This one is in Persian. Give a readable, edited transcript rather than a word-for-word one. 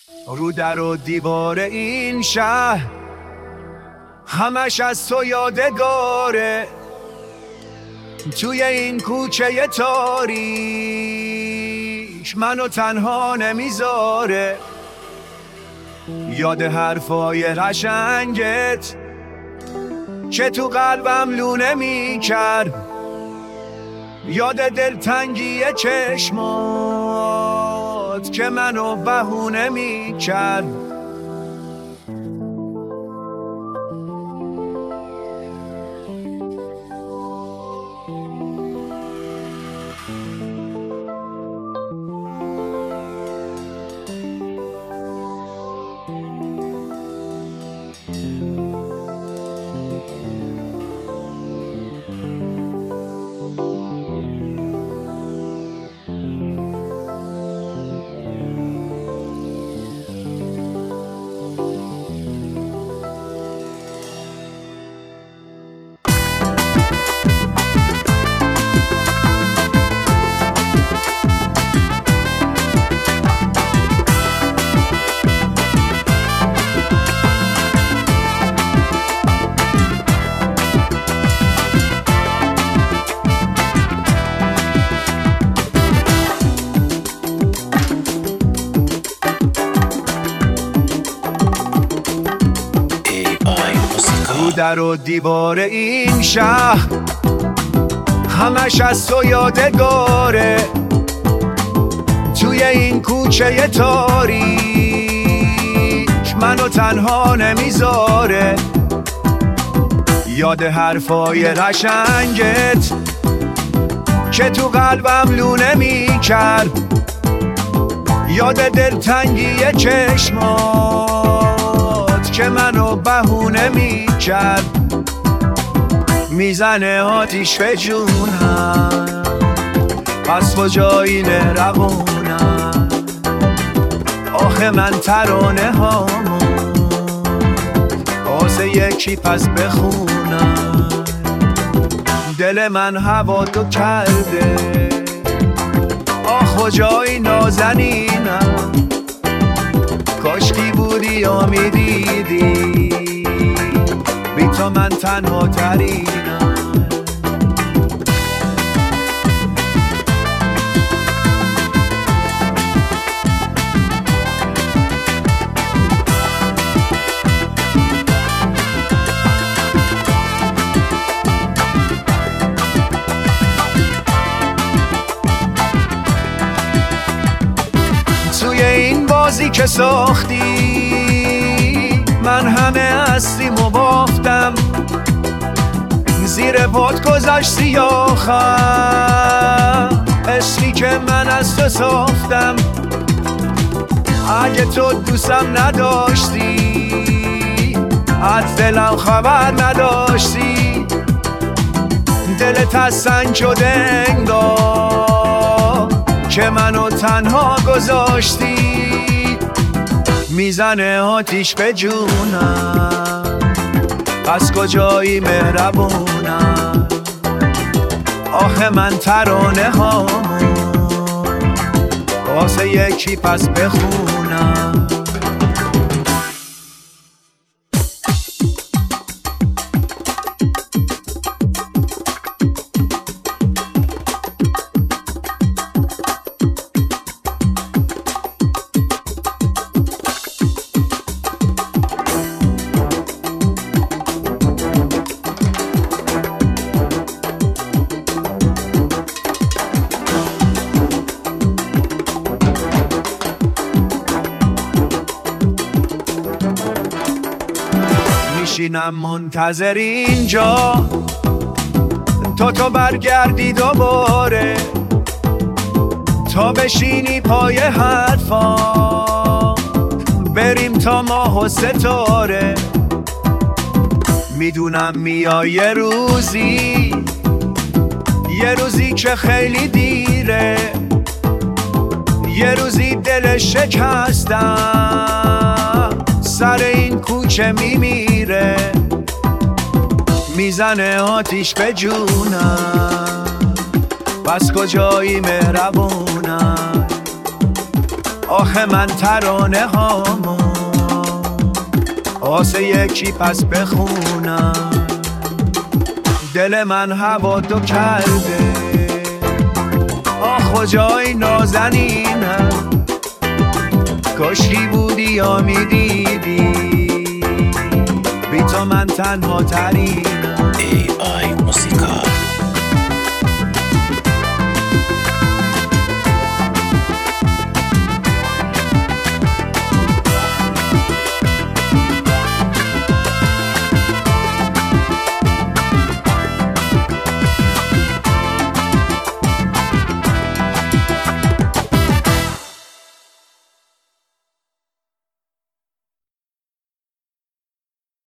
رو در و دیوار این شهر همش از تو یادگاره، توی این کوچه تاریک منو تنها نمیذاره. یاد حرفای قشنگت که تو قلبم لونه میکرد، یاد دلتنگی چشمات که منو بهونه میکرد. رو در و دیوار این شهر همش از تو یادگاره، توی این کوچه تاریک منو تنها نمیذاره. یاد حرفای قشنگت که تو قلبم لونه میکرد، یاد دلتنگی چشمات که منو بهونه میکرد. میزنه آتیش به جونم، پس کجایی روونم، آخه من ترانه هامو واسه یکی پس بخونم. دل من هوا تو کرده، آخ کجایی نازنینم، کاشکی بودی یا میدیدی بی تو من تنها ترینم. توی این بازی که ساختی من همه هستیم و باختم، زیر پات گذاشت سیاخم، عشقی که من از تو ساختم. اگه تو دوستم نداشتی، از دلم خبر نداشتی، دلت از سنگ شده انگار که منو تنها گذاشتی. میزنه آتیش به جونم، پس کجایی مهربونم، آخه من ترانه هامو واسه یکی پس بخونم. میشینم منتظر اینجا تو برگردی دوباره، تا بشینی پای حرفا بریم تا ماه و ستاره. میدونم میای یه روزی که خیلی دیره، یه روزی دل شکستم سر این کوچه میمیره. میزنه آتیش به جونم، پس کجایی مهربونم، آخه من ترانه هاما آسه یکی پس بخونم دل من هوا تو کرده آخ جای نازنینم کاشکی بودی یا میدیدی بی تو من تنها ترینم. AI موسیقی